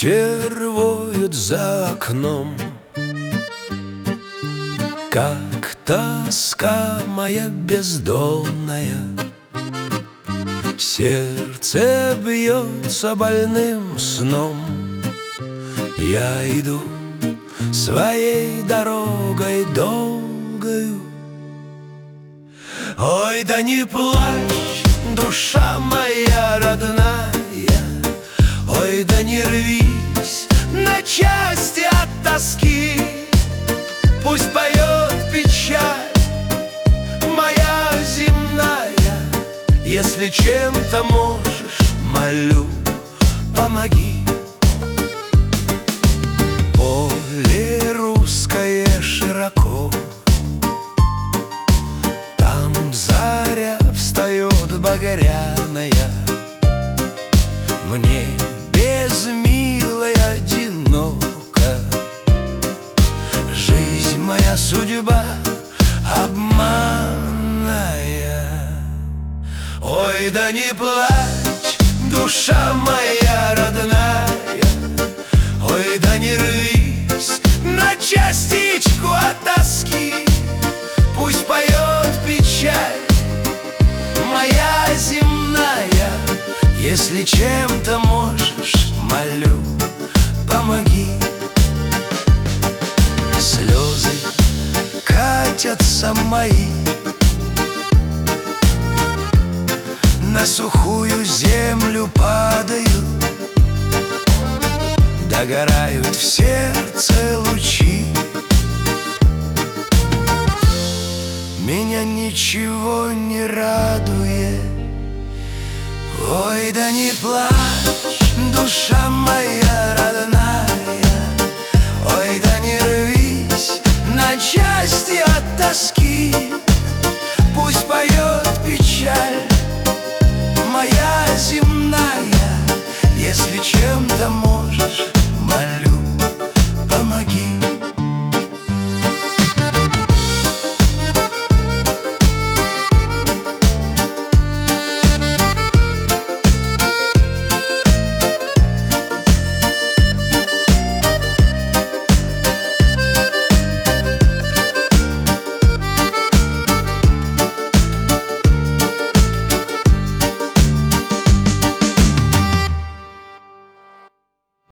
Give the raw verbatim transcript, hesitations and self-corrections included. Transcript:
Ветер воет за окном, как тоска моя бездонная. Сердце бьется больным сном. Я иду своей дорогой долгою. Ой, да не плачь, душа моя родная, ой, да не рвись на части от тоски. Пусть поет печаль моя земная, если чем-то можешь, молю, помоги. Поле русское широко, там заря встает багряная. Мне без милой одиноко, жизнь моя судьба обманная. Ой, да не плачь, душа моя родная, ой, да не рвись на частичку от тоски. Пусть поет печаль моя земная, если чем-то можешь, молю, помоги. Слезы катятся мои на сухую землю падают, догорают в сердце лучи. Меня ничего не радует. Ой, да не плачь, душа моя родная, ой, да не рвись на части